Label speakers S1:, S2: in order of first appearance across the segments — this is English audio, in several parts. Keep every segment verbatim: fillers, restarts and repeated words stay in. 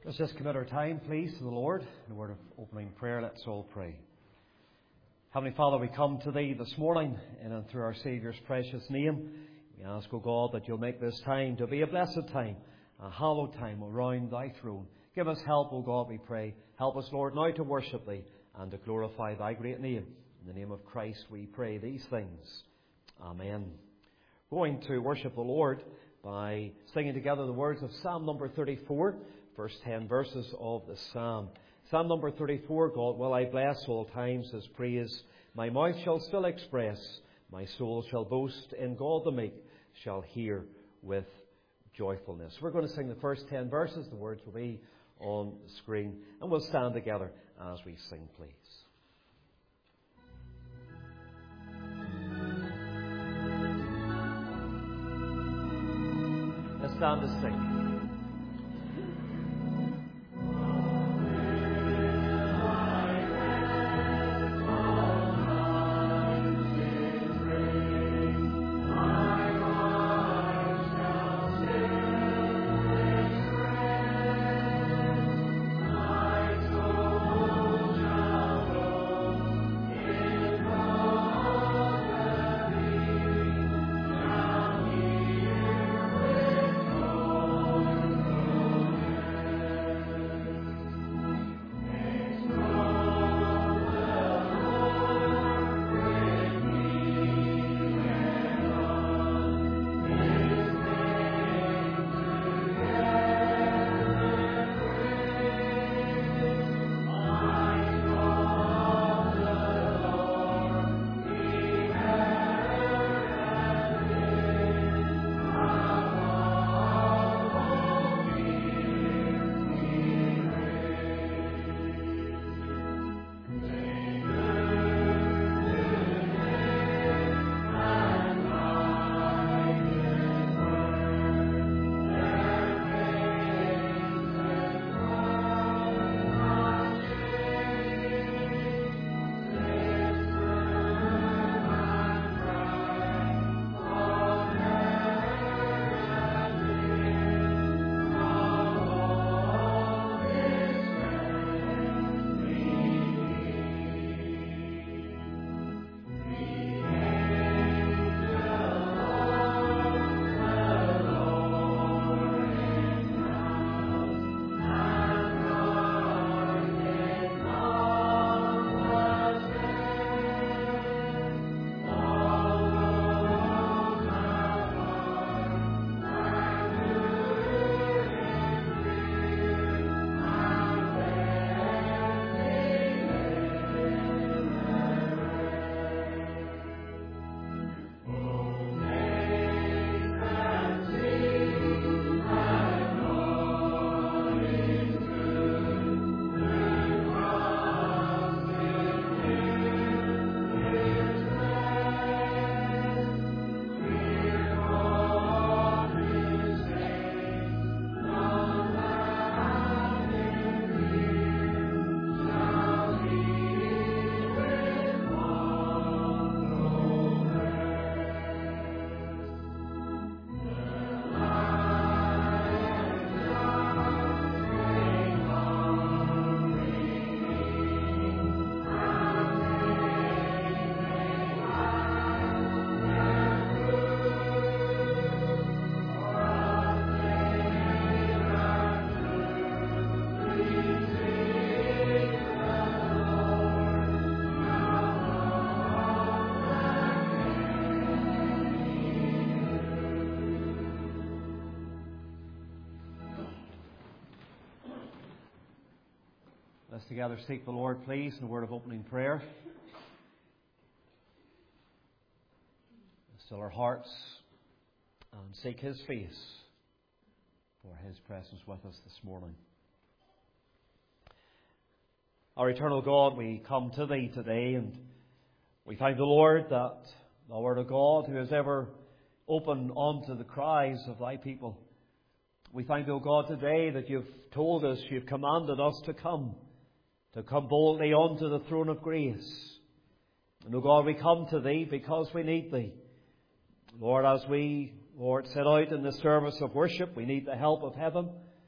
S1: Let's just commit our time, please, to the Lord. In a word of opening prayer, let's all pray. Heavenly Father, we come to Thee this morning in and through our Saviour's precious name. We ask, O God, that You'll make this time to be a blessed time, a hallowed time around Thy throne. Give us help, O God, we pray. Help us, Lord, now to worship Thee and to glorify Thy great name. In the name of Christ we pray these things. Amen. We're going to worship the Lord by singing together the words of Psalm number thirty-four, first ten verses of the Psalm. Psalm number thirty-four, God will I bless all times His praise. My mouth shall still express, my soul shall boast in God the meek, shall hear with joyfulness. We're going to sing the first ten verses. The words will be on the screen, and we'll stand together as we sing, please. Let's stand to sing. Let's together seek the Lord, please, in a word of opening prayer. Still our hearts and seek His face for His presence with us this morning. Our eternal God, we come to Thee today, and we thank the Lord that Thou art a God who is ever open unto the cries of Thy people. We thank Thee, O God, today that You've told us, You've commanded us to come, to come boldly unto the throne of grace. And, O God, we come to Thee because we need Thee. Lord, as we, Lord, set out in the service of worship, we need the help of heaven.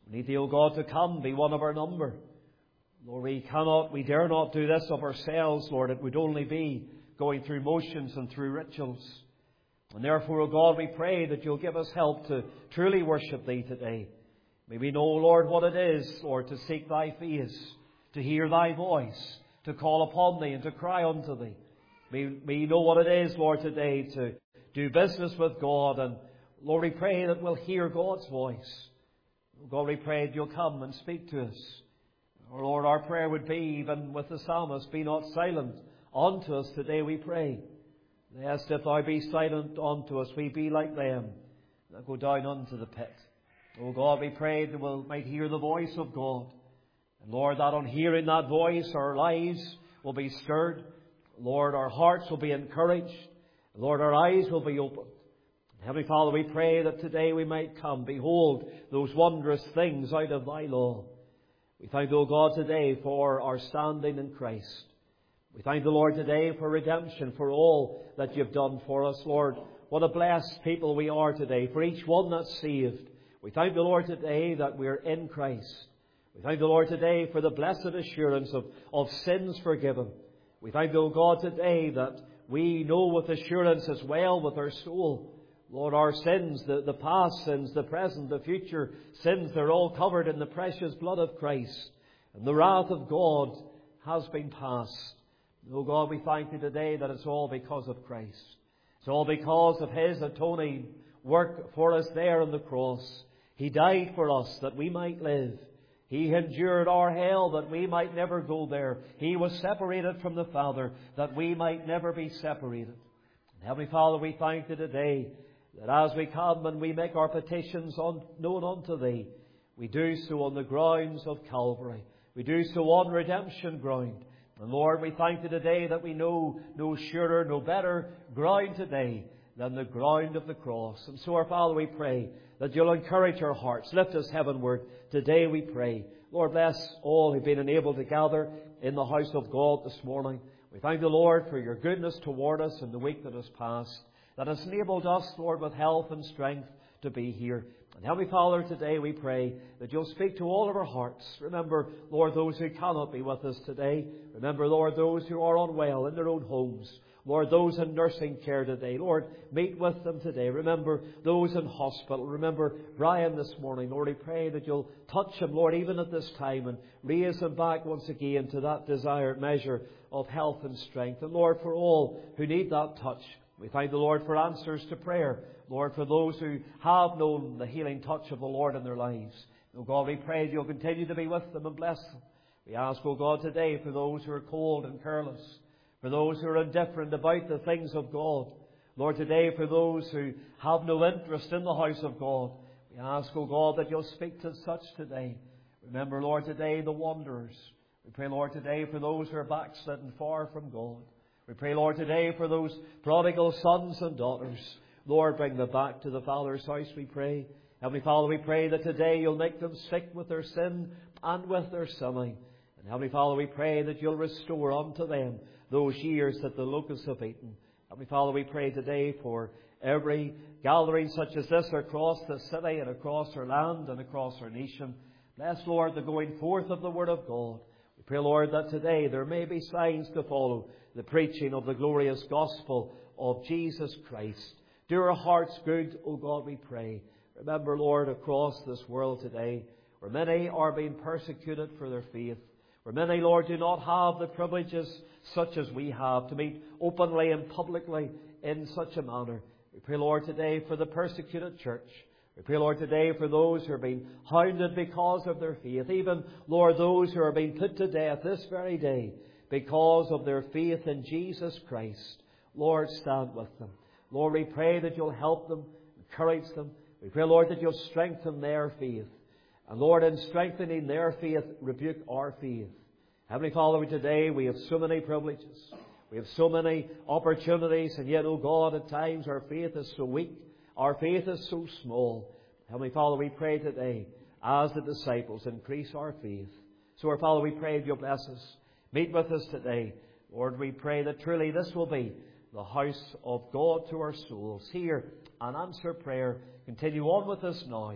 S1: We need Thee, O God, to come, be one of our number. Lord, we cannot, we dare not do this of ourselves, Lord. It would only be going through motions and through rituals. And therefore, O God, we pray that You'll give us help to truly worship Thee today. May we know, Lord, what it is, Lord, to seek Thy face, to hear Thy voice, to call upon Thee and to cry unto Thee. May we know what it is, Lord, today to do business with God. And Lord, we pray that we'll hear God's voice. Oh God, we pray that You'll come and speak to us. Oh Lord, our prayer would be, even with the psalmist, be not silent unto us today, we pray. Lest if Thou be silent unto us, we be like them that go down unto the pit. Oh God, we pray that we might hear the voice of God. And Lord, that on hearing that voice, our lives will be stirred. Lord, our hearts will be encouraged. Lord, our eyes will be opened. Heavenly Father, we pray that today we might come, behold those wondrous things out of Thy law. We thank Thee, O God, today for our standing in Christ. We thank the Lord today for redemption, for all that You've done for us, Lord. What a blessed people we are today, for each one that's saved. We thank the Lord today that we're in Christ. We thank the Lord today for the blessed assurance of, of sins forgiven. We thank Thee, O God, today that we know with assurance as well with our soul, Lord, our sins, the, the past sins, the present, the future sins, they're all covered in the precious blood of Christ. And the wrath of God has been passed. Oh God, we thank Thee today that it's all because of Christ. It's all because of His atoning work for us there on the cross. He died for us that we might live. He endured our hell that we might never go there. He was separated from the Father that we might never be separated. And Heavenly Father, we thank Thee today that as we come and we make our petitions on, known unto Thee, we do so on the grounds of Calvary. We do so on redemption ground. And Lord, we thank Thee today that we know no surer, no better ground today than the ground of the cross. And so, our Father, we pray that You'll encourage our hearts. Lift us heavenward today, we pray. Lord, bless all who've been enabled to gather in the house of God this morning. We thank the Lord for Your goodness toward us in the week that has passed, that has enabled us, Lord, with health and strength to be here. And Heavenly Father, today we pray that You'll speak to all of our hearts. Remember, Lord, those who cannot be with us today. Remember, Lord, those who are unwell in their own homes. Lord, those in nursing care today. Lord, meet with them today. Remember those in hospital. Remember Brian this morning. Lord, we pray that You'll touch him, Lord, even at this time, and raise him back once again to that desired measure of health and strength. And Lord, for all who need that touch, we thank the Lord for answers to prayer. Lord, for those who have known the healing touch of the Lord in their lives. Oh God, we pray that You'll continue to be with them and bless them. We ask, oh God, today for those who are cold and careless, for those who are indifferent about the things of God. Lord, today for those who have no interest in the house of God, we ask, oh God, that You'll speak to such today. Remember, Lord, today the wanderers. We pray, Lord, today for those who are backslidden far from God. We pray, Lord, today for those prodigal sons and daughters. Lord, bring them back to the Father's house, we pray. Heavenly Father, we pray that today You'll make them sick with their sin and with their sinning. And Heavenly Father, we pray that You'll restore unto them those years that the locusts have eaten. Heavenly Father, we pray today for every gathering such as this across the city and across our land and across our nation. Bless, Lord, the going forth of the Word of God. We pray, Lord, that today there may be signs to follow the preaching of the glorious gospel of Jesus Christ. Do our hearts good, O God, we pray. Remember, Lord, across this world today, where many are being persecuted for their faith, where many, Lord, do not have the privileges such as we have to meet openly and publicly in such a manner. We pray, Lord, today for the persecuted church. We pray, Lord, today for those who are being hounded because of their faith. Even, Lord, those who are being put to death this very day because of their faith in Jesus Christ. Lord, stand with them. Lord, we pray that You'll help them, encourage them. We pray, Lord, that You'll strengthen their faith. And Lord, in strengthening their faith, rebuke our faith. Heavenly Father, today we have so many privileges. We have so many opportunities, and yet, oh God, at times our faith is so weak. Our faith is so small. Heavenly Father, we pray today, as the disciples, increase our faith. So, our Father, we pray that You'll bless us. Meet with us today. Lord, we pray that truly this will be the house of God to our souls. Hear and answer prayer. Continue on with us now. In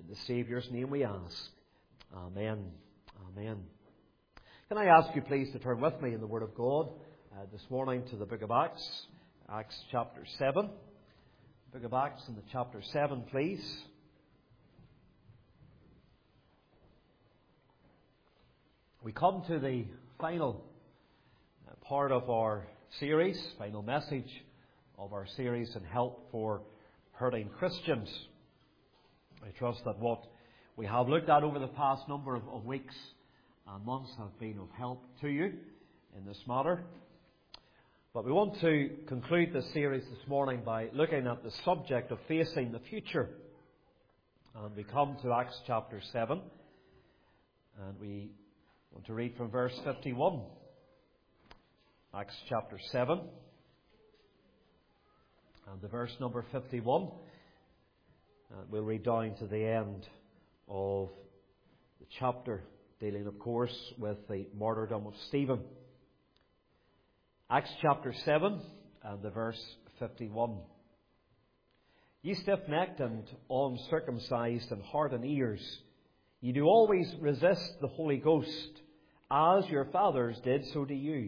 S1: In the Saviour's name we ask. Amen. Amen. Can I ask you please to turn with me in the Word of God uh, this morning to the book of Acts, Acts chapter seven. Book of Acts in the chapter seven, please. We come to the final part of our series, final message of our series in Help for Hurting Christians. I trust that what we have looked at over the past number of, of weeks and months have been of help to you in this matter. But we want to conclude this series this morning by looking at the subject of facing the future. And we come to Acts chapter seven, and we want to read from verse fifty-one. Acts chapter seven, and the verse number fifty-one. And we'll read down to the end of the chapter, dealing, of course, with the martyrdom of Stephen. Acts chapter seven, and the verse fifty-one. Ye stiff-necked and uncircumcised in heart and ears, ye do always resist the Holy Ghost, as your fathers did, so do you.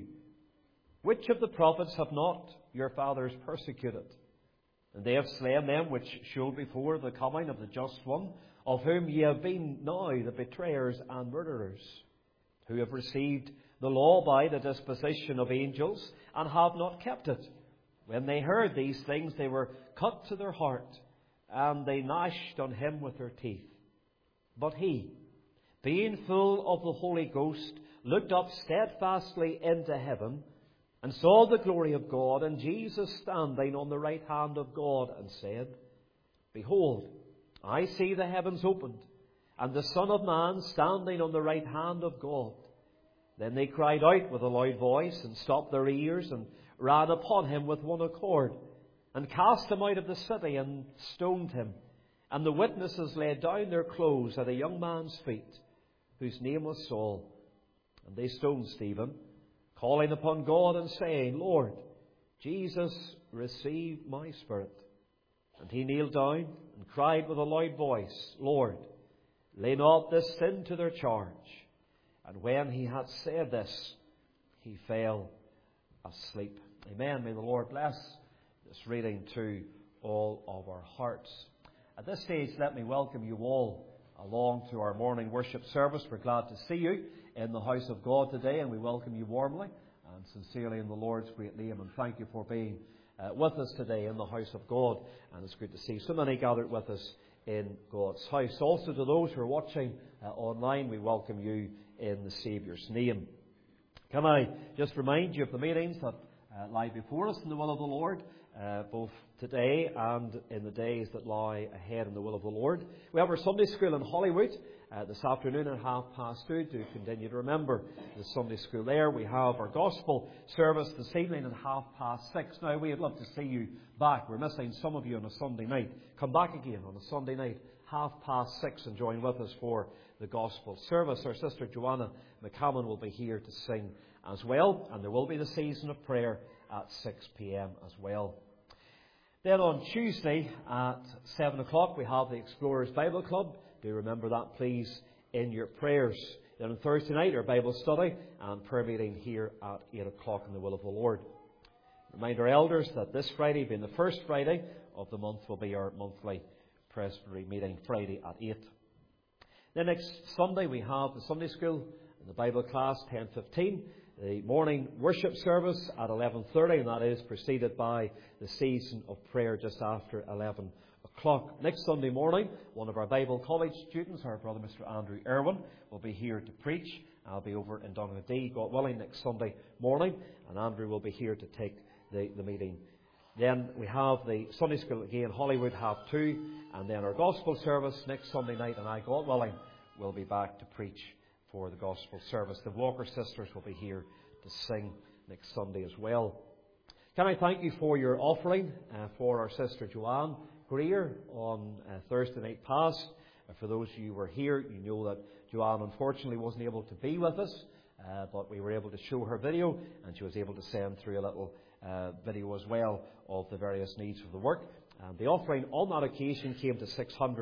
S1: Which of the prophets have not your fathers persecuted? And they have slain them which showed before the coming of the Just One, of whom ye have been now the betrayers and murderers, who have received the law by the disposition of angels, and have not kept it. When they heard these things, they were cut to their heart, and they gnashed on him with their teeth. But he, being full of the Holy Ghost, looked up steadfastly into heaven, and saw the glory of God, and Jesus standing on the right hand of God, and said, Behold, I see the heavens opened, and the Son of Man standing on the right hand of God. Then they cried out with a loud voice, and stopped their ears, and ran upon him with one accord, and cast him out of the city, and stoned him. And the witnesses laid down their clothes at a young man's feet, whose name was Saul. And they stoned Stephen, calling upon God and saying, Lord, Jesus, receive my spirit. And he kneeled down and cried with a loud voice, Lord, lay not this sin to their charge. And when he had said this, he fell asleep. Amen. May the Lord bless this reading to all of our hearts. At this stage, let me welcome you all along to our morning worship service. We're glad to see you in the house of God today, and we welcome you warmly and sincerely in the Lord's great name, and thank you for being uh, with us today in the house of God. And it's good to see so many gathered with us in God's house. Also to those who are watching uh, online, we welcome you in the Saviour's name. Can I just remind you of the meetings that uh, lie before us in the will of the Lord, uh, both today and in the days that lie ahead in the will of the Lord. We have our Sunday school in Hollywood uh, this afternoon at half past two. Do continue to remember the Sunday school there. We have our gospel service this evening at half past six. Now, we'd love to see you back. We're missing some of you on a Sunday night. Come back again on a Sunday night, half past six, and join with us for the gospel service. Our sister Joanna McCammon will be here to sing as well, and there will be the season of prayer at six p.m. as well. Then on Tuesday at seven o'clock we have the Explorers Bible Club. Do remember that, please, in your prayers. Then on Thursday night our Bible study and prayer meeting here at eight o'clock in the will of the Lord. Remind our elders that this Friday, being the first Friday of the month, will be our monthly presbytery meeting, Friday at eight. Then next Sunday we have the Sunday school and the Bible class, ten fifteen. The morning worship service at eleven thirty, and that is preceded by the season of prayer just after eleven o'clock. Next Sunday morning, one of our Bible college students, our brother Mister Andrew Irwin, will be here to preach. I'll be over in Donaghadee, God willing, next Sunday morning, and Andrew will be here to take the, the meeting. Then we have the Sunday school again, Hollywood, half two, and then our gospel service next Sunday night, and I, God willing, will be back to preach for the gospel service. The Walker sisters will be here to sing next Sunday as well. Can I thank you for your offering uh, for our sister Joanne Greer on uh, Thursday night past. Uh, for those of you who were here, you know that Joanne unfortunately wasn't able to be with us, uh, but we were able to show her video, and she was able to send through a little uh, video as well of the various needs of the work. And the offering on that occasion came to six hundred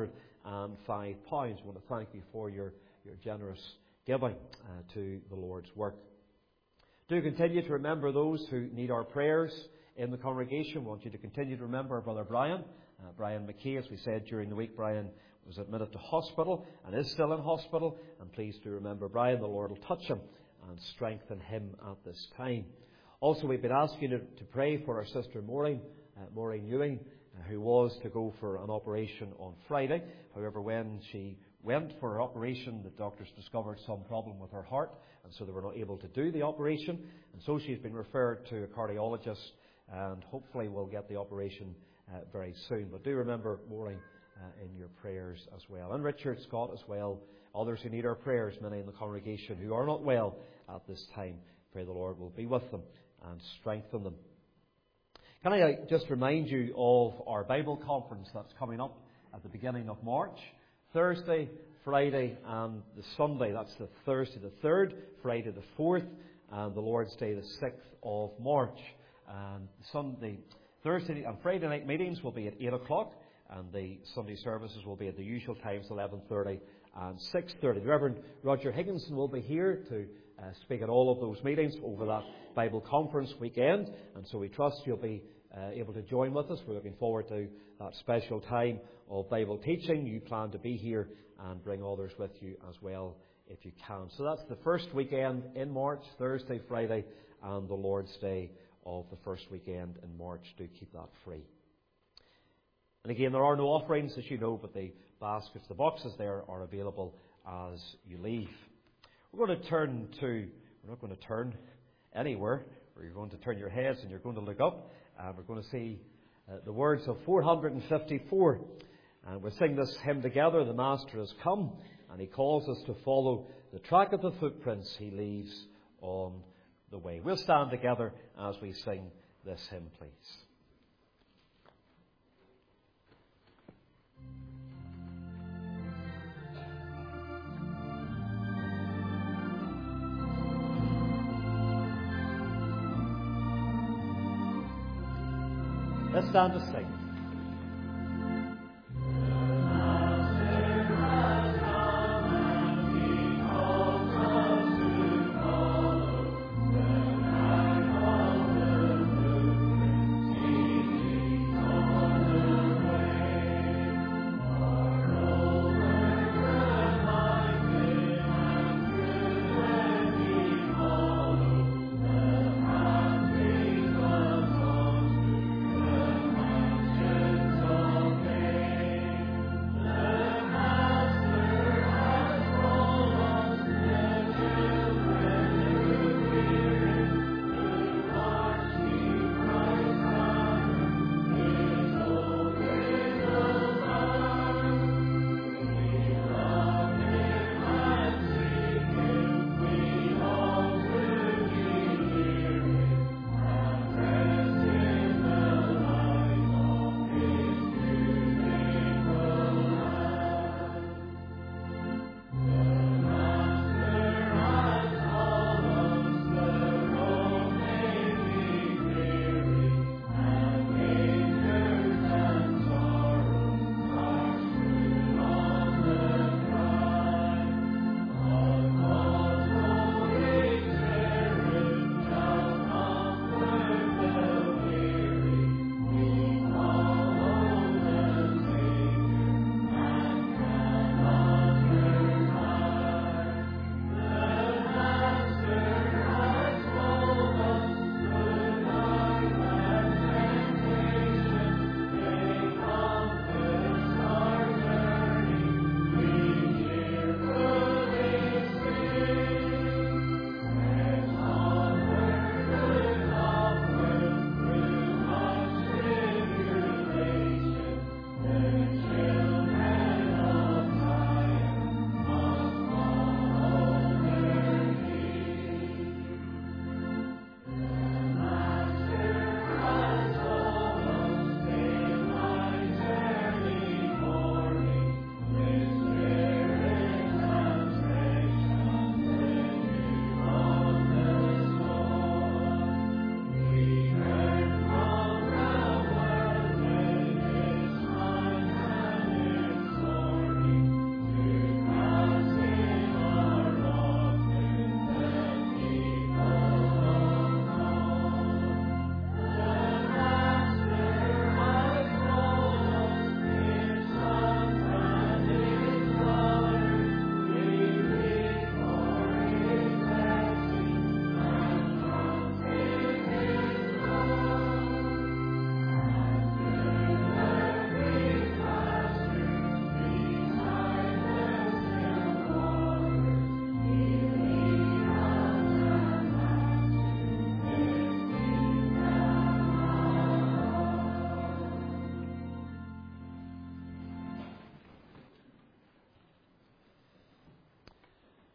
S1: and five pounds. I want to thank you for your, your generous giving uh, to the Lord's work. Do continue to remember those who need our prayers in the congregation. We want you to continue to remember Brother Brian. Uh, Brian McKay, as we said during the week, Brian was admitted to hospital and is still in hospital. And please do remember Brian. The Lord will touch him and strengthen him at this time. Also, we've been asking you to, to pray for our sister Maureen, uh, Maureen Ewing, uh, who was to go for an operation on Friday. However, when she went for her operation, the doctors discovered some problem with her heart, and so they were not able to do the operation. And so she's been referred to a cardiologist, and hopefully will get the operation uh, very soon. But do remember Maureen uh, in your prayers as well. And Richard Scott as well. Others who need our prayers, many in the congregation who are not well at this time. Pray the Lord will be with them and strengthen them. Can I uh, just remind you of our Bible conference that's coming up at the beginning of March? Thursday, Friday and the Sunday. That's the Thursday the third, Friday the fourth, and the Lord's Day the sixth of March. And Sunday, Thursday and Friday night meetings will be at eight o'clock, and the Sunday services will be at the usual times, eleven thirty and six thirty. The Reverend Roger Higginson will be here to uh, speak at all of those meetings over that Bible conference weekend, and so we trust you'll be uh, able to join with us. We're looking forward to that special time of Bible teaching. You plan to be here and bring others with you as well if you can. So that's the first weekend in March, Thursday, Friday, and the Lord's Day of the first weekend in March. Do keep that free. And again, there are no offerings, as you know, but the baskets, the boxes there are available as you leave. We're going to turn to, we're not going to turn anywhere, where you're going to turn your heads and you're going to look up, and we're going to see uh, the words of four hundred fifty-four. And we'll sing this hymn together, The Master Has Come, and He calls us to follow the track of the footprints He leaves on the way. We'll stand together as we sing this hymn, please. Let's stand to sing.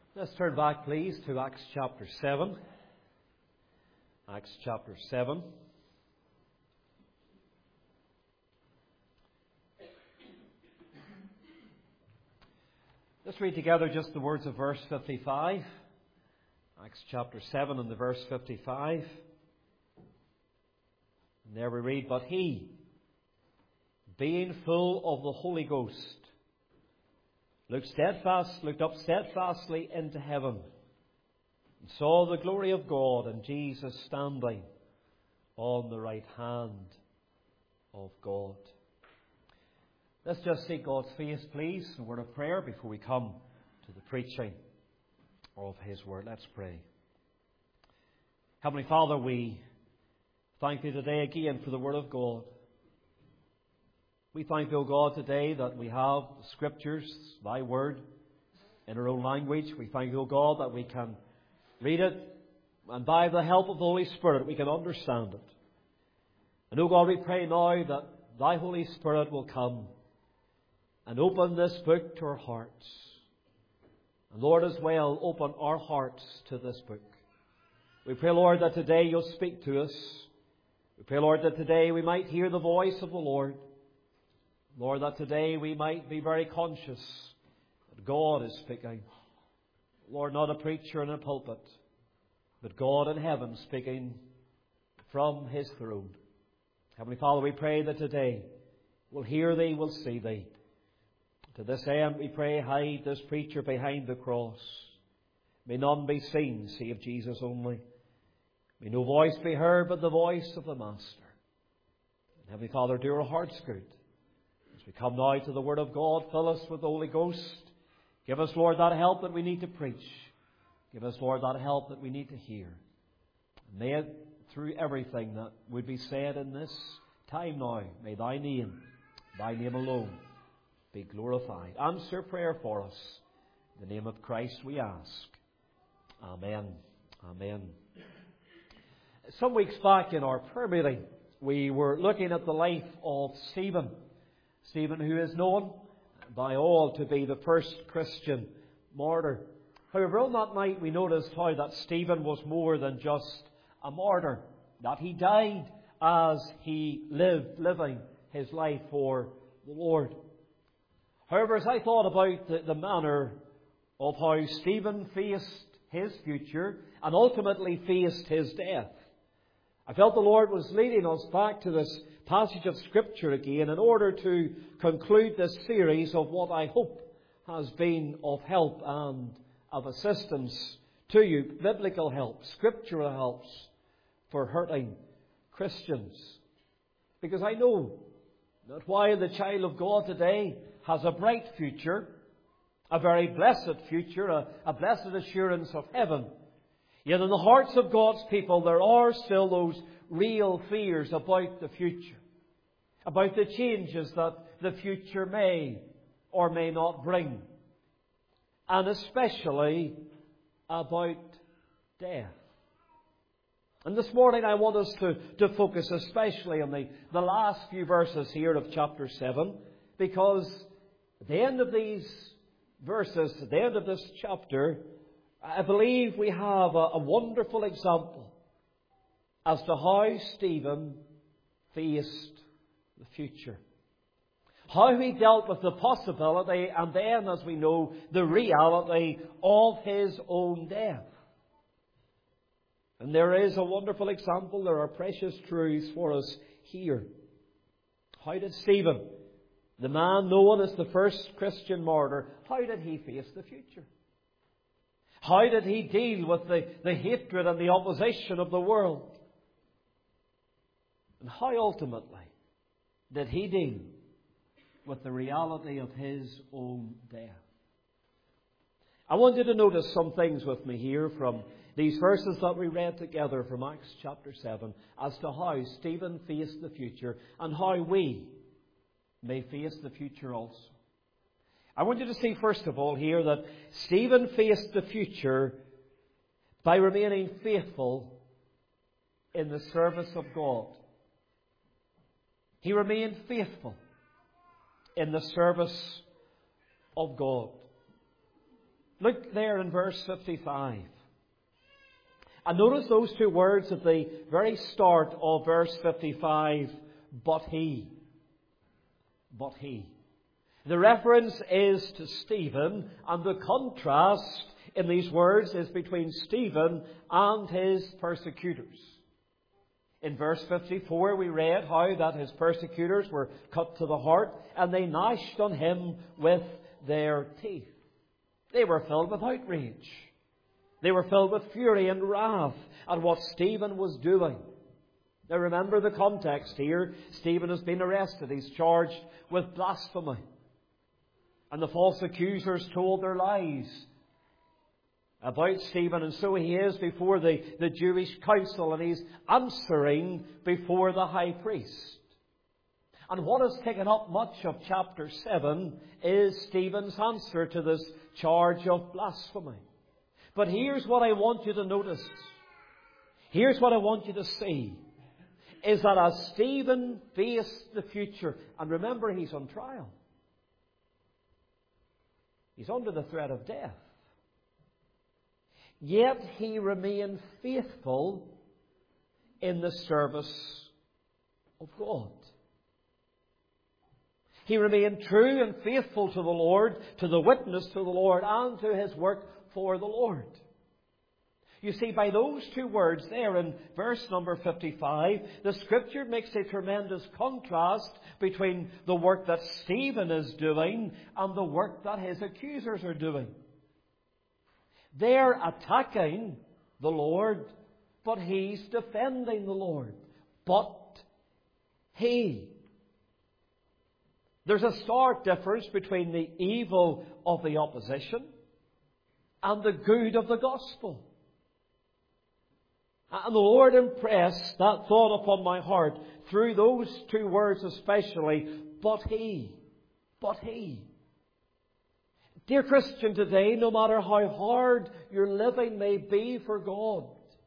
S1: Let's turn back, please, to Acts chapter seven. Acts chapter seven. Let's read together just the words of verse fifty-five. Acts chapter seven and the verse fifty-five. And there we read, "But he, being full of the Holy Ghost, looked steadfast, looked up steadfastly into heaven, and saw the glory of God and Jesus standing on the right hand of God." Let's just seek God's face, please, a word of prayer before we come to the preaching of His Word. Let's pray. Heavenly Father, we thank Thee today again for the Word of God. We thank Thee, O God, today that we have the Scriptures, Thy Word, in our own language. We thank Thee, O God, that we can read it, and by the help of the Holy Spirit we can understand it. And, O God, we pray now that Thy Holy Spirit will come and open this book to our hearts. And Lord, as well, open our hearts to this book. We pray, Lord, that today You'll speak to us. We pray, Lord, that today we might hear the voice of the Lord. Lord, that today we might be very conscious that God is speaking. Lord, not a preacher in a pulpit, but God in heaven speaking from His throne. Heavenly Father, we pray that today we'll hear Thee, we'll see Thee. To this end, we pray, hide this preacher behind the cross. May none be seen save Jesus only. May no voice be heard but the voice of the Master. And Heavenly Father, do our hearts good. As we come now to the Word of God, fill us with the Holy Ghost. Give us, Lord, that help that we need to preach. Give us, Lord, that help that we need to hear. May it, through everything that would be said in this time now, may Thy name, Thy name alone, be glorified. Answer prayer for us. In the name of Christ we ask. Amen. Amen. Some weeks back in our prayer meeting, we were looking at the life of Stephen. Stephen, who is known by all to be the first Christian martyr. However, on that night we noticed how that Stephen was more than just a martyr. That he died as he lived, living his life for the Lord. However, as I thought about the, the manner of how Stephen faced his future and ultimately faced his death, I felt the Lord was leading us back to this passage of Scripture again in order to conclude this series of what I hope has been of help and of assistance to you, biblical help, scriptural helps for hurting Christians. Because I know that while the child of God today has a bright future, a very blessed future, a, a blessed assurance of heaven, yet in the hearts of God's people there are still those real fears about the future, about the changes that the future may or may not bring, and especially about death. And this morning I want us to, to focus especially on the, the last few verses here of chapter seven, because at the end of these verses, at the end of this chapter, I believe we have a, a wonderful example as to how Stephen faced the future. How he dealt with the possibility and then, as we know, the reality of his own death. And there is a wonderful example, there are precious truths for us here. How did Stephen, the man known as the first Christian martyr, how did he face the future? How did he deal with the, the hatred and the opposition of the world? And how ultimately did he deal with the reality of his own death? I want you to notice some things with me here from these verses that we read together from Acts chapter seven as to how Stephen faced the future and how we may face the future also. I want you to see first of all here that Stephen faced the future by remaining faithful in the service of God. He remained faithful in the service of God.
S2: Look there in verse fifty-five. And notice those two words at the very start of verse fifty-five. But he. But he. The reference is to Stephen, and the contrast in these words is between Stephen and his persecutors. In verse fifty-four we read how that his persecutors were cut to the heart, and they gnashed on him with their teeth. They were filled with outrage. They were filled with fury and wrath at what Stephen was doing. Now remember the context here. Stephen has been arrested. He's charged with blasphemy. And the false accusers told their lies about Stephen. And so he is before the, the Jewish council, and he's answering before the high priest. And what has taken up much of chapter seven is Stephen's answer to this charge of blasphemy. But here's what I want you to notice. Here's what I want you to see. Is that as Stephen faced the future, and remember he's on trial. He's under the threat of death. Yet he remained faithful in the service of God. He remained true and faithful to the Lord, to the witness to the Lord, and to his work for the Lord. You see, by those two words there in verse number fifty-five, the Scripture makes a tremendous contrast between the work that Stephen is doing and the work that his accusers are doing. They're attacking the Lord, but he's defending the Lord. But he. There's a stark difference between the evil of the opposition and the good of the gospel. And the Lord impressed that thought upon my heart through those two words especially, but he. But he. Dear Christian, today, no matter how hard your living may be for God,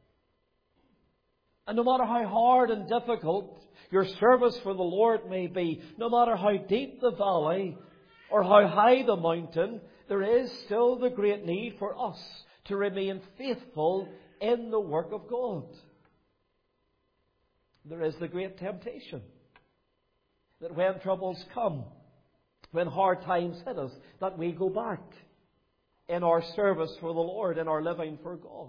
S2: and no matter how hard and difficult your service for the Lord may be, no matter how deep the valley or how high the mountain, there is still the great need for us to remain faithful in the work of God. There is the great temptation that when troubles come, when hard times hit us, that we go back in our service for the Lord, in our living for God.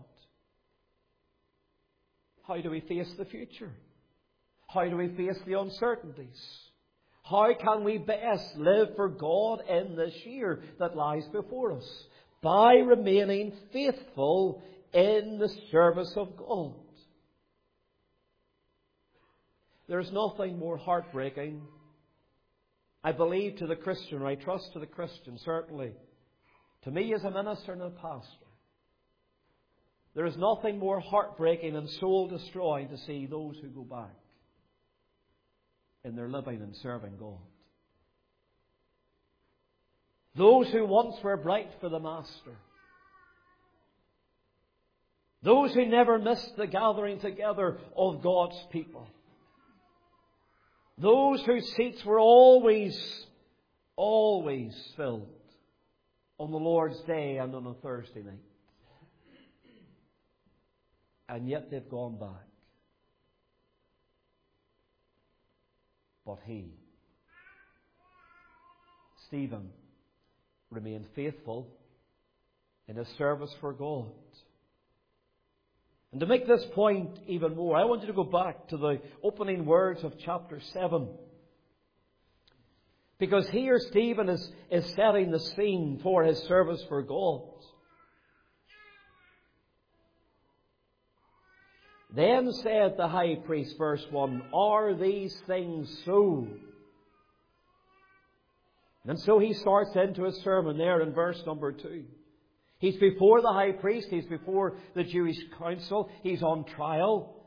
S2: How do we face the future? How do we face the uncertainties? How can we best live for God in this year that lies before us? By remaining faithful in the service of God. There's nothing more heartbreaking, I believe, to the Christian, or I trust to the Christian, certainly, to me as a minister and a pastor. There is nothing more heartbreaking and soul-destroying to see those who go back in their living and serving God. Those who once were bright for the Master. Those who never missed the gathering together of God's people. Those whose seats were always, always filled on the Lord's Day and on a Thursday night. And yet they've gone back. But he, Stephen, remained faithful in his service for God. And to make this point even more, I want you to go back to the opening words of chapter seven. Because here Stephen is, is setting the scene for his service for God. Then said the high priest, verse one, are these things so? And so he starts into his sermon there in verse number two. He's before the high priest. He's before the Jewish council. He's on trial.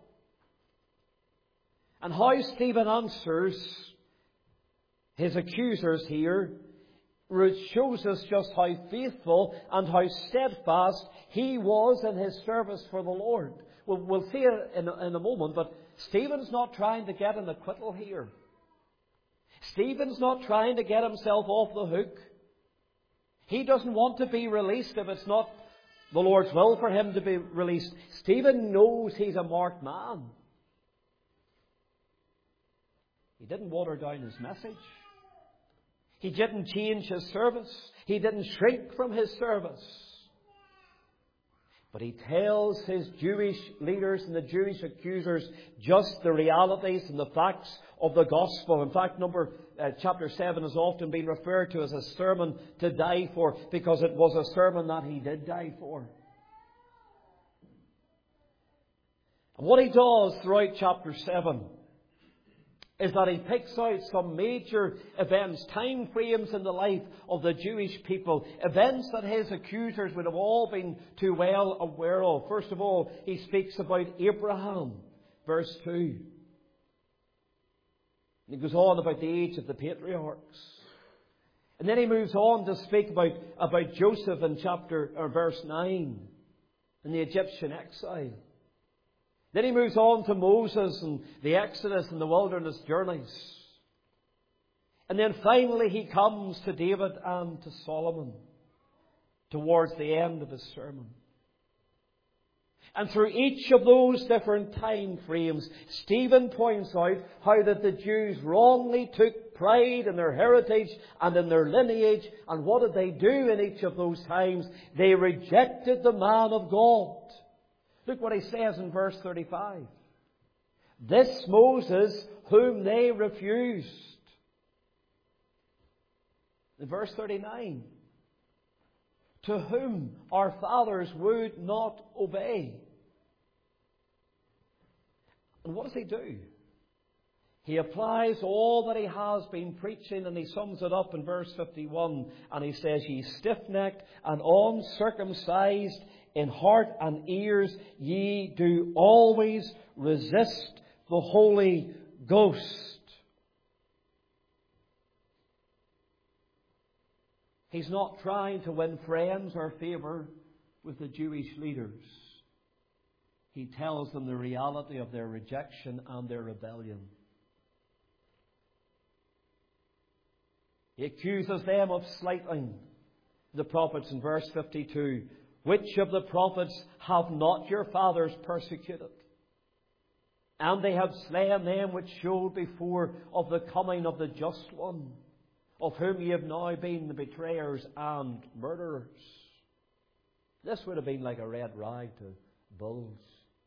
S2: And how Stephen answers his accusers here shows us just how faithful and how steadfast he was in his service for the Lord. We'll, we'll see it in a, in a moment, but Stephen's not trying to get an acquittal here. Stephen's not trying to get himself off the hook. He doesn't want to be released if it's not the Lord's will for him to be released. Stephen knows he's a marked man. He didn't water down his message. He didn't change his service. He didn't shrink from his service. But he tells his Jewish leaders and the Jewish accusers just the realities and the facts of the gospel. In fact, number uh, chapter seven has often been referred to as a sermon to die for, because it was a sermon that he did die for. And what he does throughout chapter seven is that he picks out some major events, time frames in the life of the Jewish people, events that his accusers would have all been too well aware of. First of all, he speaks about Abraham, verse two. And he goes on about the age of the patriarchs. And then he moves on to speak about, about Joseph in chapter or verse nine, and the Egyptian exile. Then he moves on to Moses and the Exodus and the wilderness journeys. And then finally he comes to David and to Solomon towards the end of his sermon. And through each of those different time frames, Stephen points out how that the Jews wrongly took pride in their heritage and in their lineage. And what did they do in each of those times? They rejected the man of God. Look what he says in verse thirty-five. This Moses whom they refused. In verse thirty-nine. To whom our fathers would not obey. And what does he do? He applies all that he has been preaching, and he sums it up in verse fifty-one. And he says, ye stiff-necked and uncircumcised in heart and ears, ye do always resist the Holy Ghost. He's not trying to win friends or favour with the Jewish leaders. He tells them the reality of their rejection and their rebellion. He accuses them of slighting the prophets in verse fifty-two. Which of the prophets have not your fathers persecuted? And they have slain them which showed before of the coming of the just one, of whom ye have now been the betrayers and murderers. This would have been like a red rag to bulls.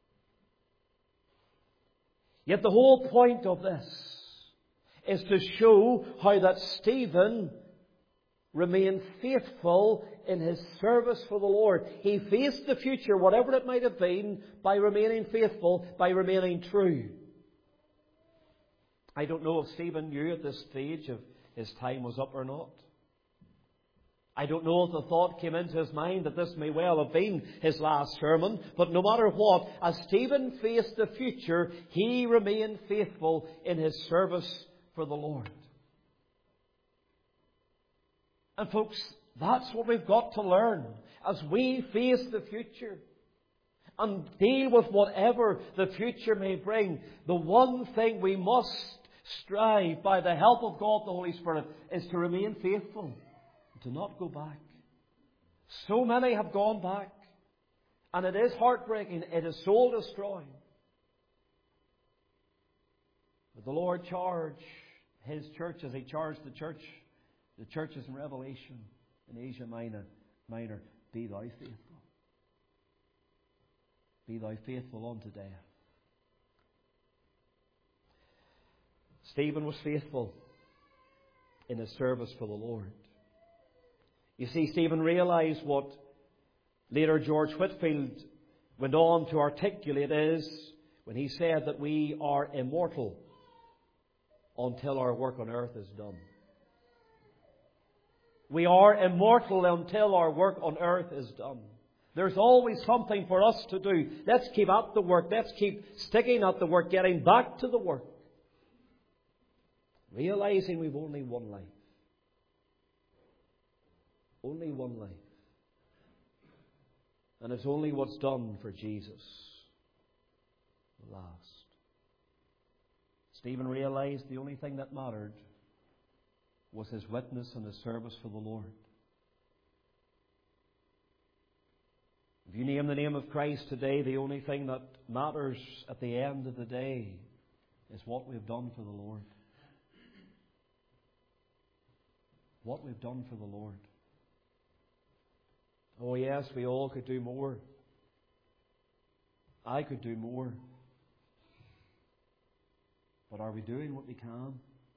S2: Yet the whole point of this is to show how that Stephen remained faithful in his service for the Lord. He faced the future, whatever it might have been, by remaining faithful, by remaining true. I don't know if Stephen knew at this stage if his time was up or not. I don't know if the thought came into his mind that this may well have been his last sermon. But no matter what, as Stephen faced the future, he remained faithful in his service for the Lord. And folks, that's what we've got to learn as we face the future and deal with whatever the future may bring. The one thing we must strive, by the help of God the Holy Spirit, is to remain faithful, to not go back. So many have gone back, and it is heartbreaking, it is soul destroying. But the Lord charged His church as He charged the church, the churches in Revelation in Asia Minor, Minor, be thou faithful. Be thou faithful unto death. Stephen was faithful in his service for the Lord. You see, Stephen realized what later George Whitefield went on to articulate is when he said that we are immortal until our work on earth is done. We are immortal until our work on earth is done. There's always something for us to do. Let's keep at the work. Let's keep sticking at the work, getting back to the work. Realizing we've only one life. Only one life. And it's only what's done for Jesus will last. Stephen realized the only thing that mattered was his witness and his service for the Lord. If you name the name of Christ today, the only thing that matters at the end of the day is what we've done for the Lord. What we've done for the Lord. Oh yes, we all could do more. I could do more. But are we doing what we can?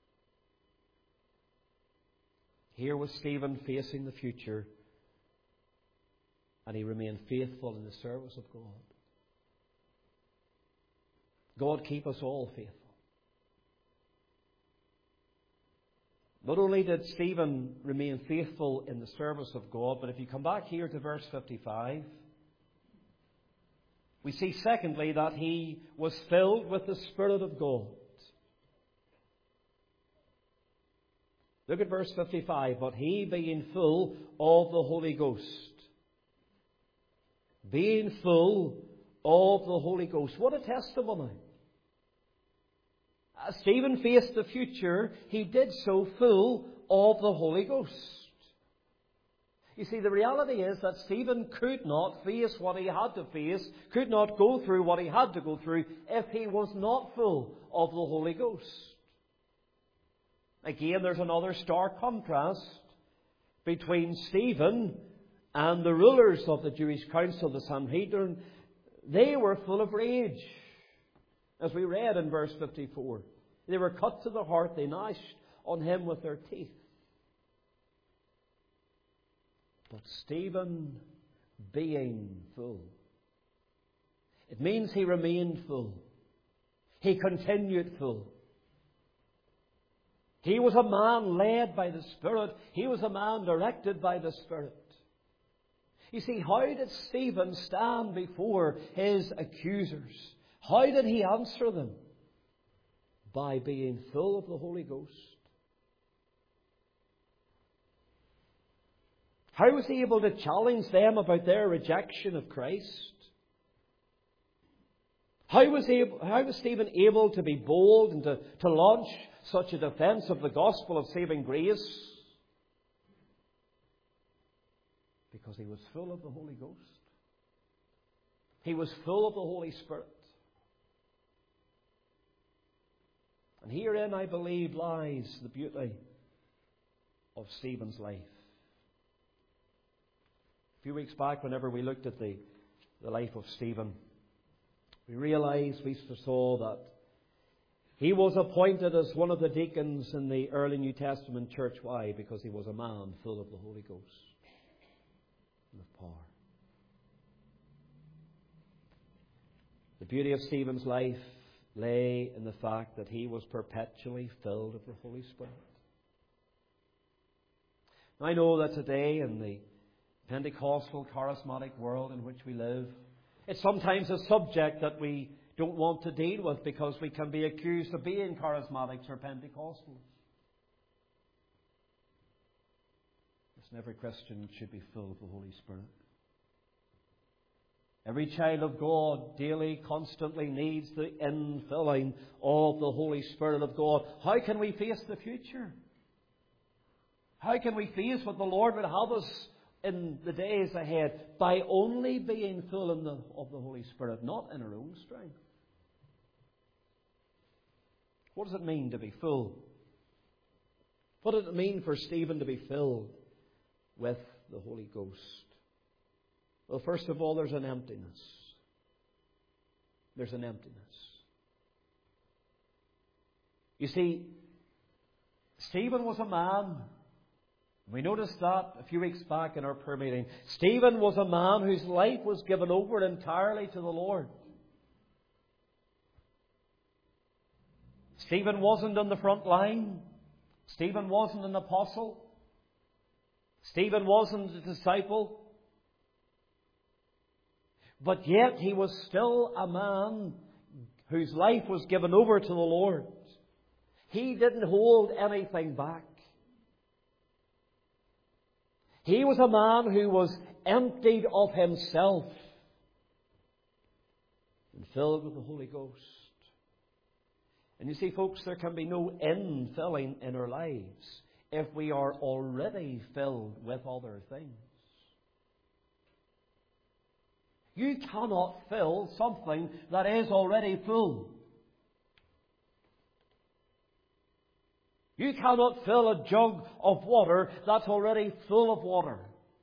S2: Here was Stephen facing the future, and he remained faithful in the service of God. God keep us all faithful. Not only did Stephen remain faithful in the service of God, but if you come back here to verse fifty-five, we see secondly that he was filled with the Spirit of God. Look at verse fifty-five. But he, being full of the Holy Ghost. Being full of the Holy Ghost. What a testimony. As Stephen faced the future, he did so full of the Holy Ghost. You see, the reality is that Stephen could not face what he had to face, could not go through what he had to go through, if he was not full of the Holy Ghost. Again, there's another stark contrast between Stephen and the rulers of the Jewish council, the Sanhedrin. They were full of rage, as we read in verse fifty-four. They were cut to the heart, they gnashed on him with their teeth. But Stephen, being full, it means he remained full. He continued full. He was a man led by the Spirit. He was a man directed by the Spirit. You see, how did Stephen stand before his accusers? How did he answer them? By being full of the Holy Ghost. How was he able to challenge them about their rejection of Christ? How was, he, how was Stephen able to be bold and to, to launch such a defence of the gospel of saving grace? Because he was full of the Holy Ghost. He was full of the Holy Spirit. And herein, I believe, lies the beauty of Stephen's life. A few weeks back, whenever we looked at the, the life of Stephen, we realised, we saw that he was appointed as one of the deacons in the early New Testament church. Why? Because he was a man full of the Holy Ghost and of power. The beauty of Stephen's life lay in the fact that he was perpetually filled with the Holy Spirit. Now, I know that today in the Pentecostal charismatic world in which we live, it's sometimes a subject that we don't want to deal with because we can be accused of being charismatics or Pentecostals. Listen, every Christian should be full of the Holy Spirit. Every child of God daily, constantly needs the infilling of the Holy Spirit of God. How can we face the future? How can we face what the Lord would have us in the days ahead? By only being full in the, of the Holy Spirit, not in our own strength. What does it mean to be full? What did it mean for Stephen to be filled with the Holy Ghost? Well, first of all, there's an emptiness. There's an emptiness. You see, Stephen was a man. We noticed that a few weeks back in our prayer meeting. Stephen was a man whose life was given over entirely to the Lord. Stephen wasn't on the front line. Stephen wasn't an apostle. Stephen wasn't a disciple. But yet he was still a man whose life was given over to the Lord. He didn't hold anything back. He was a man who was emptied of himself and filled with the Holy Ghost. And you see, folks, there can be no infilling in our lives if we are already filled with other things. You cannot fill something that is already full. You cannot fill a jug of water that's already full of water.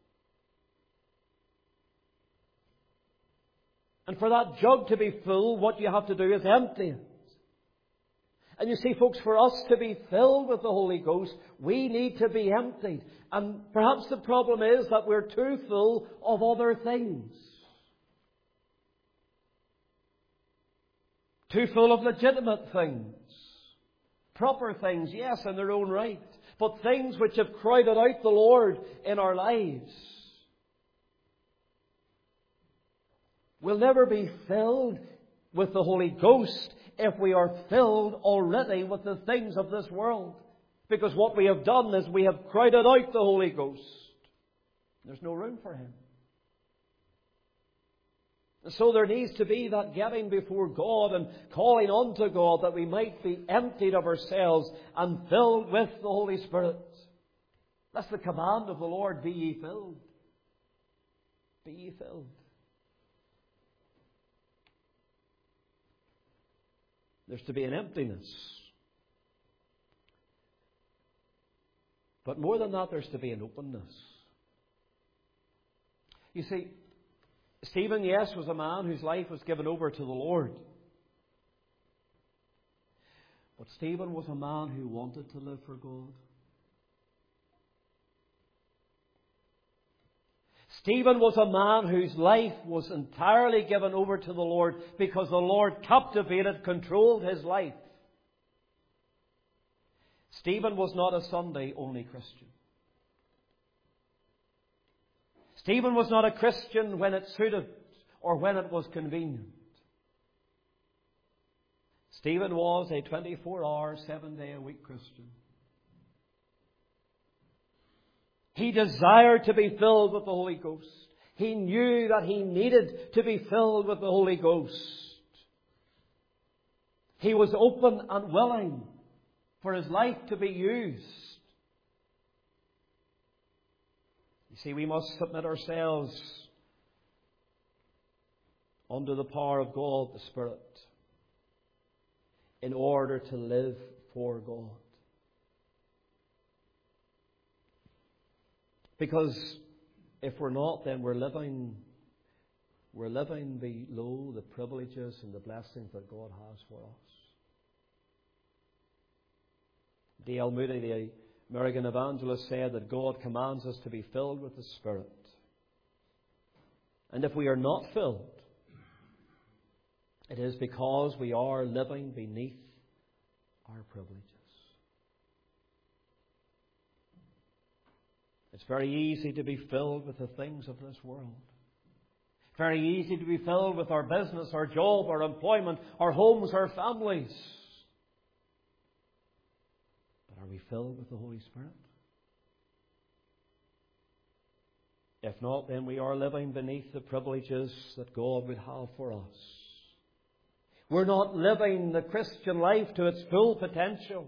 S2: And for that jug to be full, what you have to do is empty it. And you see, folks, for us to be filled with the Holy Ghost, we need to be emptied. And perhaps the problem is that we're too full of other things. Too full of legitimate things. Proper things, yes, in their own right. But things which have crowded out the Lord in our lives. We'll never be filled with the Holy Ghost if we are filled already with the things of this world. Because what we have done is we have crowded out the Holy Ghost. There's no room for Him. And so there needs to be that getting before God and calling unto God that we might be emptied of ourselves and filled with the Holy Spirit. That's the command of the Lord, be ye filled. Be ye filled. There's to be an emptiness. But more than that, there's to be an openness. You see, Stephen, yes, was a man whose life was given over to the Lord. But Stephen was a man who wanted to live for God. Stephen was a man whose life was entirely given over to the Lord because the Lord captivated, controlled his life. Stephen was not a Sunday-only Christian. Stephen was not a Christian when it suited or when it was convenient. Stephen was a twenty-four hour, seven day a week Christian. He desired to be filled with the Holy Ghost. He knew that he needed to be filled with the Holy Ghost. He was open and willing for his life to be used. You see, we must submit ourselves under the power of God, the Spirit, in order to live for God. Because if we're not, then we're living, we're living below the privileges and the blessings that God has for us. D L Moody, the American evangelist, said that God commands us to be filled with the Spirit. And if we are not filled, it is because we are living beneath our privileges. It's very easy to be filled with the things of this world. Very easy to be filled with our business, our job, our employment, our homes, our families. But are we filled with the Holy Spirit? If not, then we are living beneath the privileges that God would have for us. We're not living the Christian life to its full potential.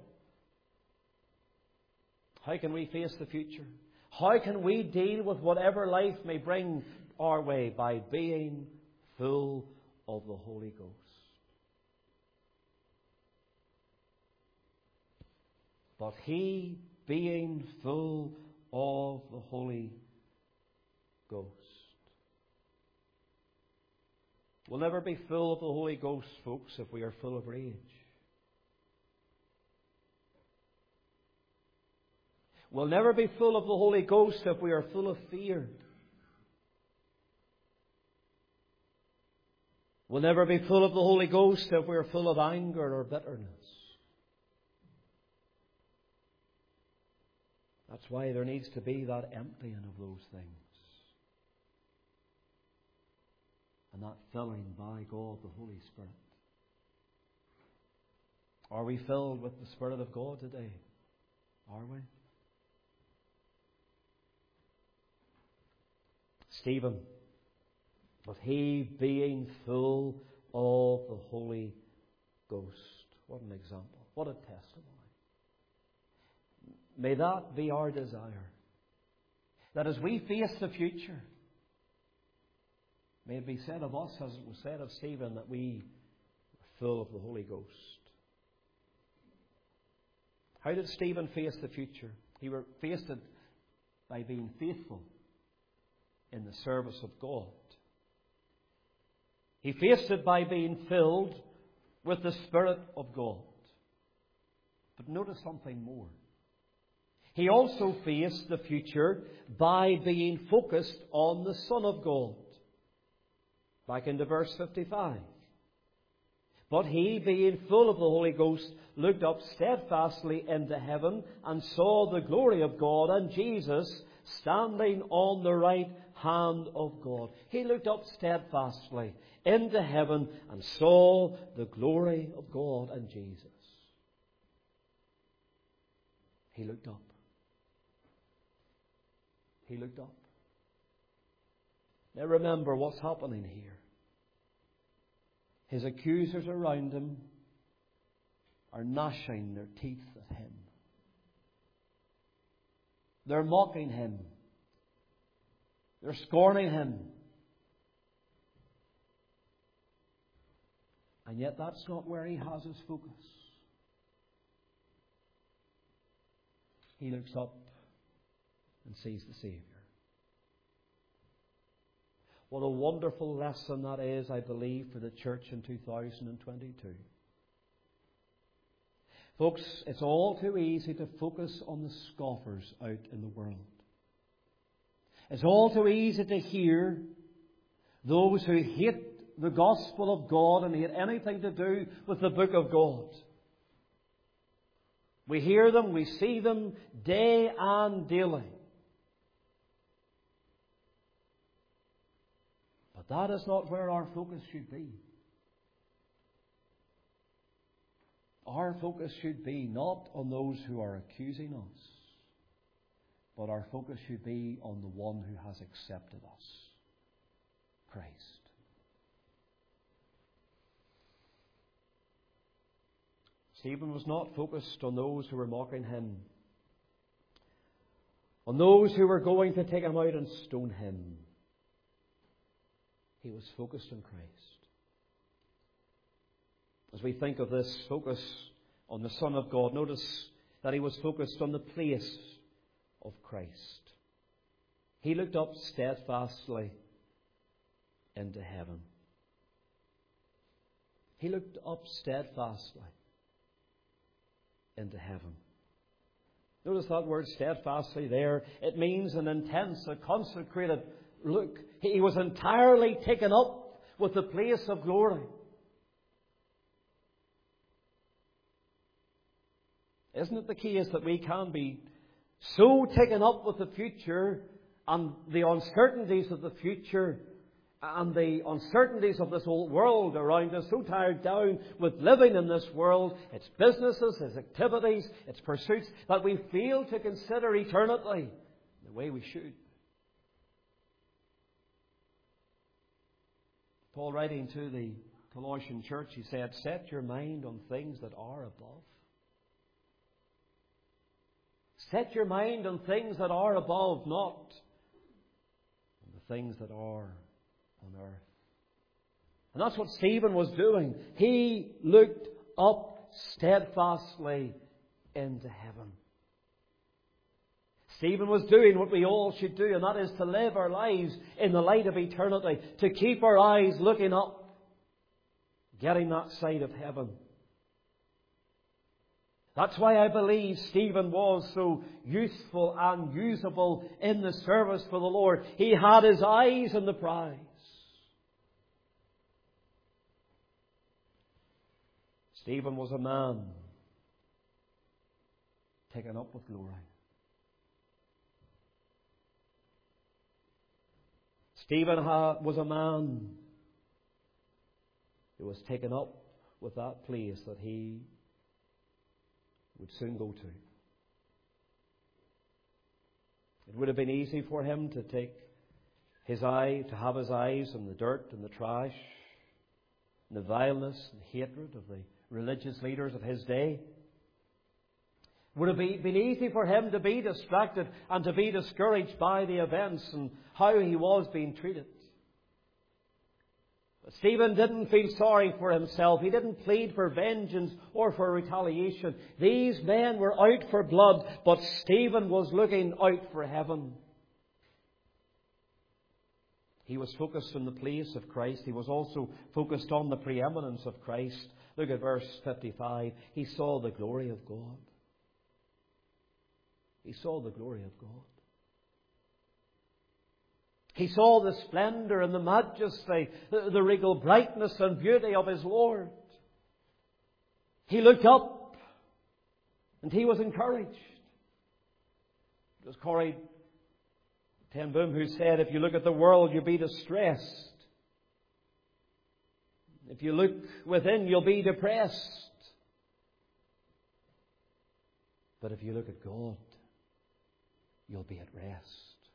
S2: How can we face the future? How can we deal with whatever life may bring our way? By being full of the Holy Ghost. But he, being full of the Holy Ghost. We'll never be full of the Holy Ghost, folks, if we are full of rage. We'll never be full of the Holy Ghost if we are full of fear. We'll never be full of the Holy Ghost if we are full of anger or bitterness. That's why there needs to be that emptying of those things. And that filling by God, the Holy Spirit. Are we filled with the Spirit of God today? Are we? Stephen, but he being full of the Holy Ghost. What an example. What a testimony. May that be our desire. That as we face the future, May it be said of us, as it was said of Stephen, that we are full of the Holy Ghost. How did Stephen face the future? He faced it by being faithful in the service of God. He faced it by being filled with the Spirit of God. But notice something more. He also faced the future by being focused on the Son of God. Back into verse fifty-five. But he, being full of the Holy Ghost, looked up steadfastly into heaven and saw the glory of God and Jesus standing on the right hand of God. He looked up steadfastly into heaven and saw the glory of God and Jesus. He looked up. He looked up. Now remember what's happening here. His accusers around him are gnashing their teeth at him. They're mocking him. They're scorning him. And yet that's not where he has his focus. He looks up and sees the Saviour. What a wonderful lesson that is, I believe, for the church in two thousand twenty-two. Folks, it's all too easy to focus on the scoffers out in the world. It's all too easy to hear those who hate the gospel of God and hate anything to do with the book of God. We hear them, we see them day and daily. But that is not where our focus should be. Our focus should be not on those who are accusing us, but our focus should be on the one who has accepted us, Christ. Stephen was not focused on those who were mocking him, on those who were going to take him out and stone him. He was focused on Christ. As we think of this focus on the Son of God, notice that he was focused on the place of Christ. He looked up steadfastly into heaven. He looked up steadfastly into heaven. Notice that word steadfastly there. It means an intense, a consecrated look. He was entirely taken up with the place of glory. Isn't it the case that we can be so taken up with the future and the uncertainties of the future and the uncertainties of this old world around us, so tired down with living in this world, its businesses, its activities, its pursuits, that we fail to consider eternity the way we should. Paul, writing to the Colossian church, he said, "Set your mind on things that are above." Set your mind on things that are above, not on the things that are on earth. And that's what Stephen was doing. He looked up steadfastly into heaven. Stephen was doing what we all should do, and that is to live our lives in the light of eternity, to keep our eyes looking up, getting that sight of heaven. That's why I believe Stephen was so useful and usable in the service for the Lord. He had his eyes on the prize. Stephen was a man taken up with glory. Stephen was a man who was taken up with that place that he would soon go to. It would have been easy for him to take his eye, to have his eyes on the dirt and the trash, and the vileness and hatred of the religious leaders of his day. It would have been easy for him to be distracted and to be discouraged by the events and how he was being treated. Stephen didn't feel sorry for himself. He didn't plead for vengeance or for retaliation. These men were out for blood, but Stephen was looking out for heaven. He was focused on the place of Christ. He was also focused on the preeminence of Christ. Look at verse fifty-five. He saw the glory of God. He saw the glory of God. He saw the splendour and the majesty, the, the regal brightness and beauty of his Lord. He looked up and he was encouraged. It was Corrie ten Boom who said, if you look at the world, you'll be distressed. If you look within, you'll be depressed. But if you look at God, you'll be at rest.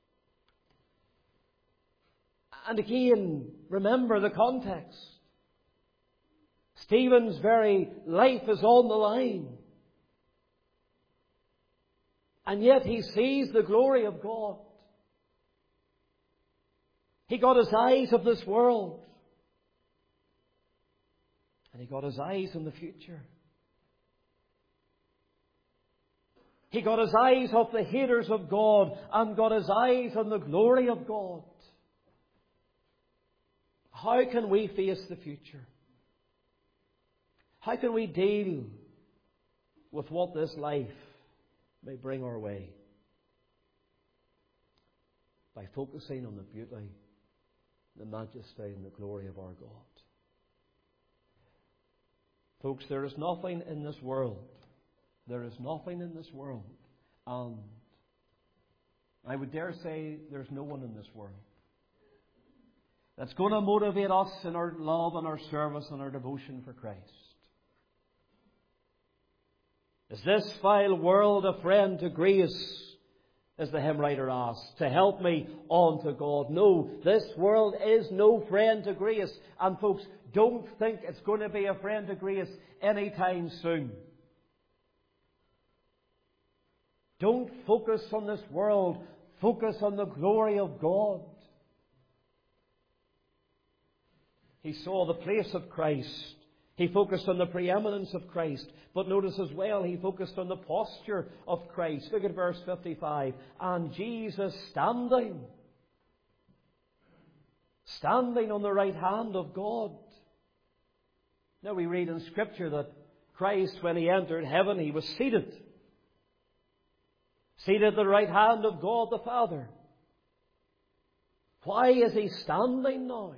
S2: And again, remember the context. Stephen's very life is on the line. And yet he sees the glory of God. He got his eyes of this world. And he got his eyes on the future. He got his eyes off the haters of God and got his eyes on the glory of God. How can we face the future? How can we deal with what this life may bring our way? By focusing on the beauty, the majesty and the glory of our God. Folks, there is nothing in this world. There is nothing in this world. And I would dare say there's no one in this world that's going to motivate us in our love and our service and our devotion for Christ. Is this vile world a friend to grace, as the hymn writer asked, to help me on to God? No, this world is no friend to grace. And folks, don't think it's going to be a friend to grace anytime soon. Don't focus on this world. Focus on the glory of God. He saw the place of Christ. He focused on the preeminence of Christ. But notice as well, he focused on the posture of Christ. Look at verse fifty-five. And Jesus standing. Standing on the right hand of God. Now we read in Scripture that Christ, when he entered heaven, he was seated. Seated at the right hand of God the Father. Why is he standing now?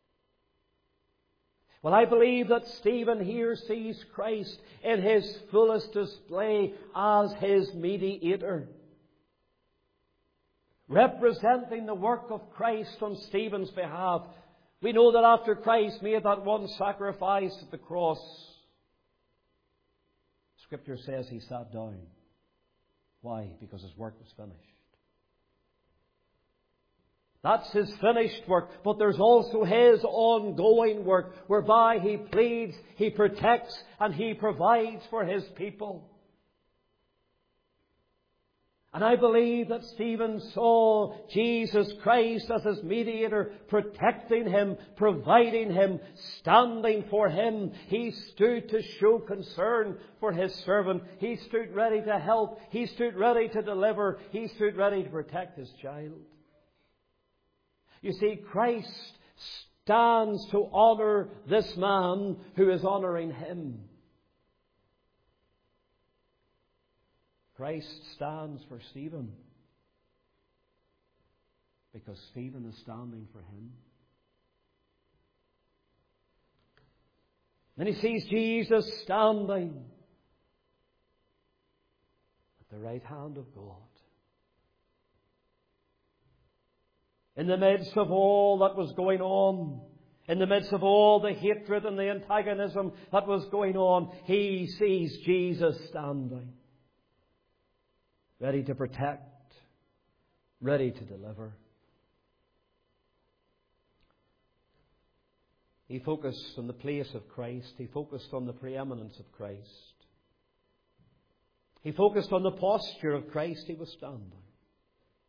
S2: Well, I believe that Stephen here sees Christ in his fullest display as his mediator. Representing the work of Christ on Stephen's behalf. We know that after Christ made that one sacrifice at the cross, Scripture says he sat down. Why? Because his work was finished. That's his finished work, but there's also his ongoing work, whereby he pleads, he protects, and he provides for his people. And I believe that Stephen saw Jesus Christ as his mediator, protecting him, providing him, standing for him. He stood to show concern for his servant. He stood ready to help. He stood ready to deliver. He stood ready to protect his child. You see, Christ stands to honour this man who is honouring him. Christ stands for Stephen because Stephen is standing for him. Then he sees Jesus standing at the right hand of God. In the midst of all that was going on, in the midst of all the hatred and the antagonism that was going on, he sees Jesus standing, ready to protect, ready to deliver. He focused on the place of Christ. He focused on the preeminence of Christ. He focused on the posture of Christ. He was standing.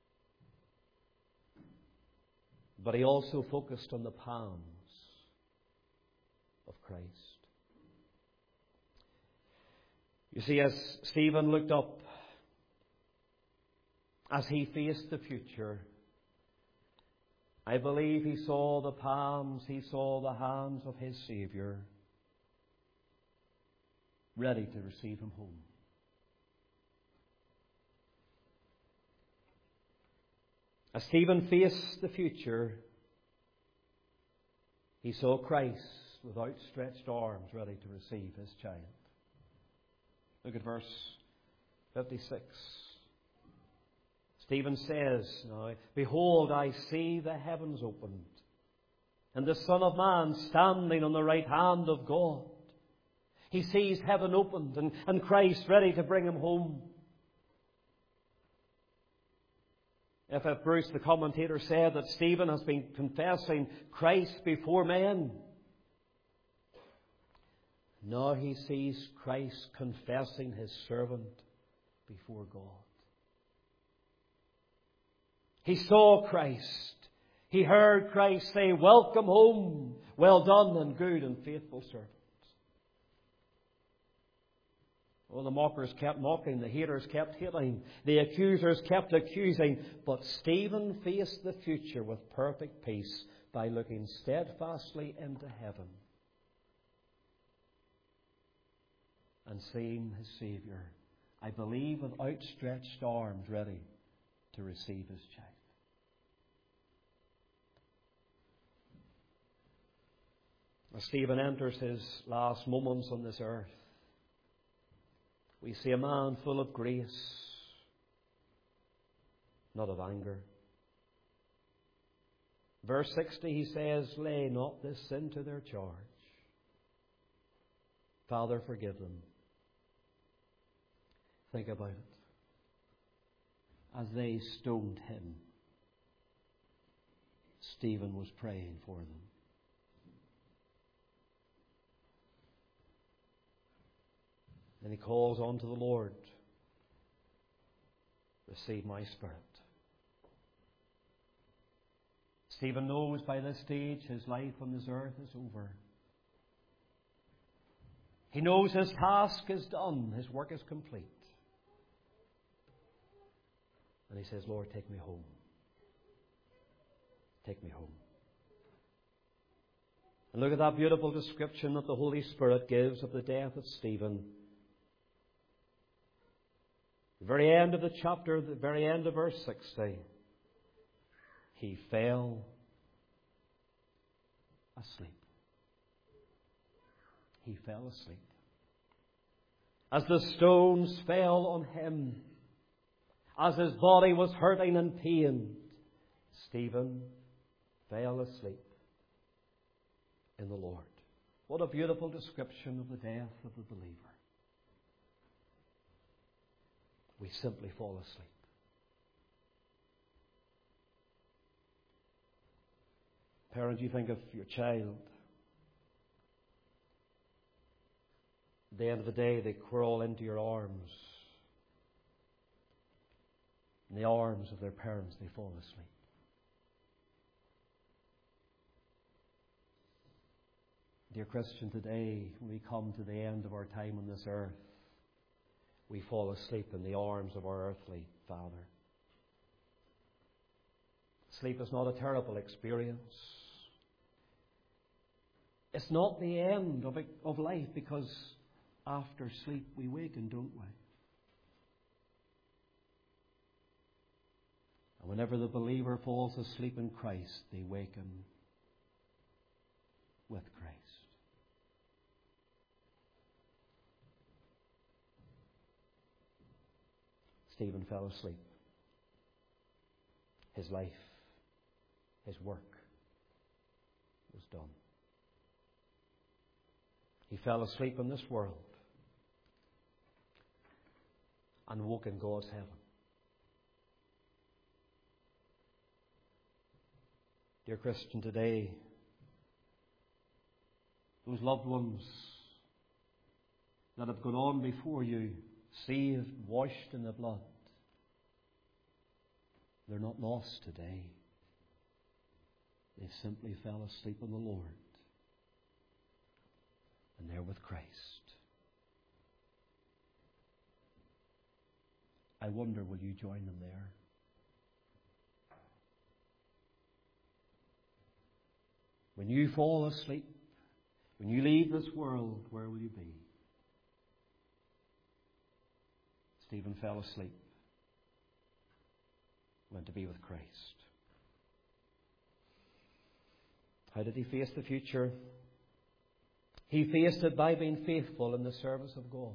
S2: But he also focused on the palms of Christ. You see, as Stephen looked up, as he faced the future, I believe he saw the palms, he saw the hands of his Saviour ready to receive him home. As Stephen faced the future, he saw Christ with outstretched arms ready to receive his child. Look at verse fifty-six. Stephen says, now, behold, I see the heavens opened, and the Son of Man standing on the right hand of God. He sees heaven opened and, and Christ ready to bring him home. F F Bruce, the commentator, said that Stephen has been confessing Christ before men. Now he sees Christ confessing his servant before God. He saw Christ. He heard Christ say, welcome home, well done and good and faithful servant. Well, the mockers kept mocking, the haters kept hating, the accusers kept accusing, but Stephen faced the future with perfect peace by looking steadfastly into heaven and seeing his Saviour, I believe, with outstretched arms ready to receive his child. As Stephen enters his last moments on this earth, we see a man full of grace, not of anger. Verse sixty, he says, lay not this sin to their charge. Father, forgive them. Think about it. As they stoned him, Stephen was praying for them. And he calls on to the Lord, receive my spirit. Stephen knows by this stage his life on this earth is over. He knows his task is done, his work is complete. And he says, Lord, take me home. Take me home. And look at that beautiful description that the Holy Spirit gives of the death of Stephen. The very end of the chapter, the very end of verse sixty, he fell asleep. He fell asleep. As the stones fell on him, as his body was hurting and pained, Stephen fell asleep in the Lord. What a beautiful description of the death of the believer. We simply fall asleep. Parent, you think of your child. At the end of the day, they crawl into your arms. In the arms of their parents, they fall asleep. Dear Christian, today, when we come to the end of our time on this earth, we fall asleep in the arms of our earthly Father. Sleep is not a terrible experience. It's not the end of, it, of life, because after sleep we waken, don't we? And whenever the believer falls asleep in Christ, they waken with Christ. Stephen fell asleep. His life, his work was done. He fell asleep in this world and woke in God's heaven. Dear Christian, today, those loved ones that have gone on before you, saved, washed in the blood, they're not lost today. They simply fell asleep in the Lord.
S1: and they're with Christ. I wonder, will you join them there? When you fall asleep, when you leave this world, where will you be? Stephen fell asleep, went to be with Christ. How did he face the future? He faced it by being faithful in the service of God.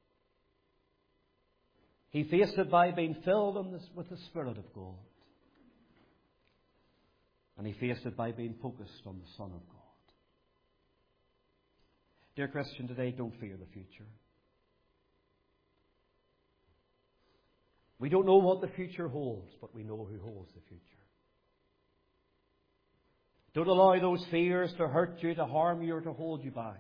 S1: He faced it by being filled in this, with the Spirit of God. And he faced it by being focused on the Son of God. Dear Christian, today, don't fear the future. We don't know what the future holds, but we know who holds the future. Don't allow those fears to hurt you, to harm you, or to hold you back.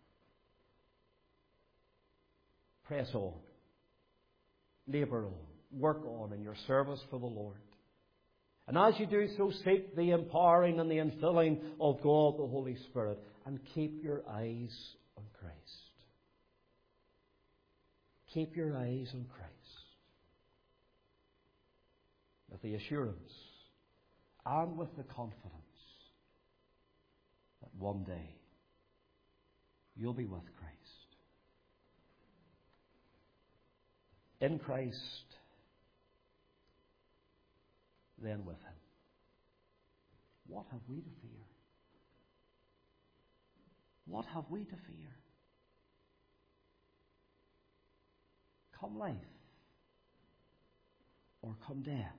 S1: Press on. Labour on. Work on in your service for the Lord. And as you do so, seek the empowering and the infilling of God, the Holy Spirit, and keep your eyes on Christ. Keep your eyes on Christ. With the assurance and with the confidence that one day you'll be with Christ. In Christ, then with Him. What have we to fear? What have we to fear? Come life or come death,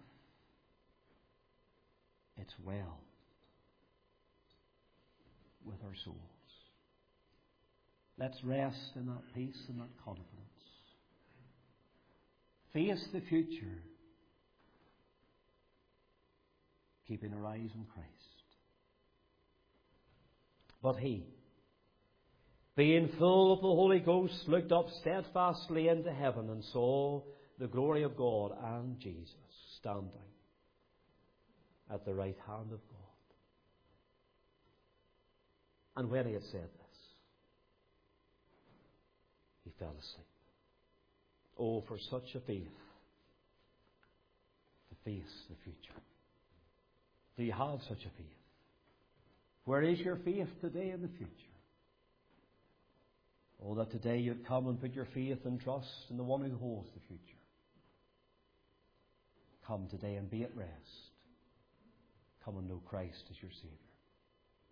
S1: it's well with our souls. Let's rest in that peace and that confidence. Face the future, keeping our eyes on Christ. But he, being full of the Holy Ghost, looked up steadfastly into heaven and saw the glory of God and Jesus standing at the right hand of God. And when he had said this, he fell asleep. Oh, for such a faith to face the future. Do you have such a faith? Where is your faith today and the future? Oh, that today you'd come and put your faith and trust in the one who holds the future. Come today and be at rest. Come and know Christ as your Saviour.